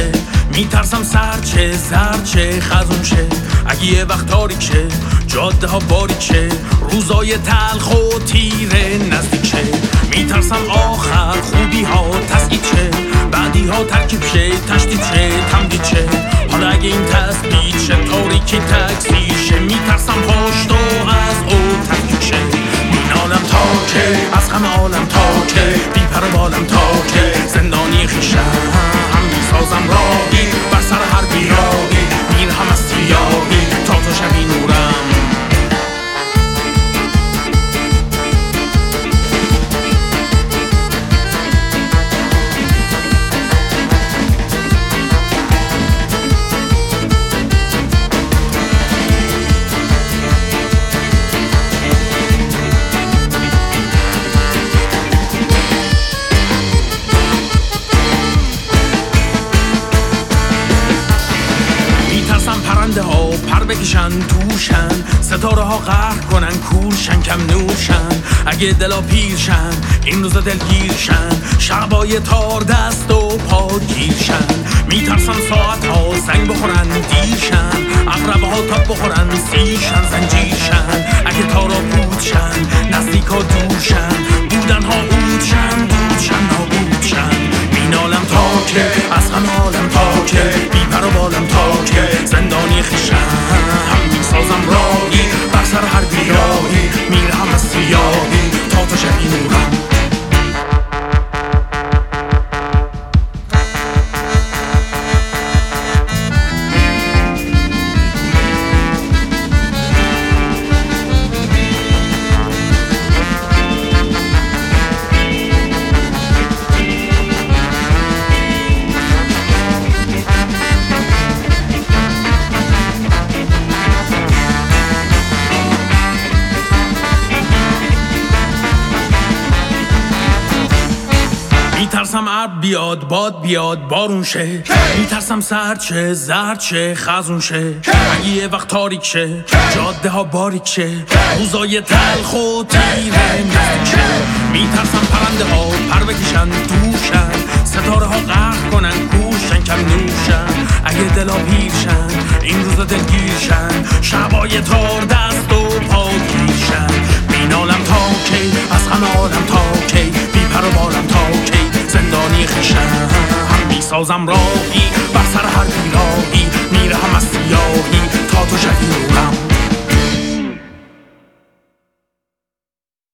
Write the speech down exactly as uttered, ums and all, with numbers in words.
شه، میترسم سرچه زرچه خزون شه. اگه یه وقت تاریک شه، جاده ها باریک شه، روزای تلخ و تیره نزدیک شه. میترسم آخر خوبی ها تسعید شه، بعدی ها ترکیب شه، تشدید شه، تمدید شه. حالا اگه این تثبیت شه، تاریکی تکثیر شه، میترسم پشت و از او تفکیک شه. مینالم تا که از همه عالم تا که بی پر و بالم تا که زندانی خویشم میسازم راهی بر سر هر بیراهی، میرهم از سیاهی تا تو شبی نورم. پرنده ها پر بکشن توشن، ستاره ها قهر کنن کورشن کم نورشن. اگه دلا پیرشن این روزا دلگیرشن، شبای تار دست و پا گیرشن. میترسم ساعت ها زنگ بخورن دیرشن، عقربه ها تاب بخورن سیرشن زنجیرشن. اگه تارا پودشن نزدیک ها دورشن، بودن ها اودشن دودشن نابودشن. مینالم تا که از همه عالم تا که بی پر و بالم تا که زندانی خویشم هم میسازم راهی بر سر هر بیراهی، میرهم از سیاهی تا تو شبی نورم. میترسم ابر بیاد باد بیاد بارون شه، میترسم سرد شه زرد شه خزون شه. اگه یه وقت تاریک شه، جاده ها باریک شه، روزای تلخ و تیره نزدیک شه. میترسم پرنده ها پر بکشن دوشن، ستاره ها قهر کنن کورشن کم نورشن. اگه دلا پیرشن این روزا دلگیرشن، شبای تار دست و پا گیرشن. مینالم تا کی از همه عالم تا کی بی پر و بالم تا کی زندانی خویشم هم میسازم راهی بر سر هر بیراهی.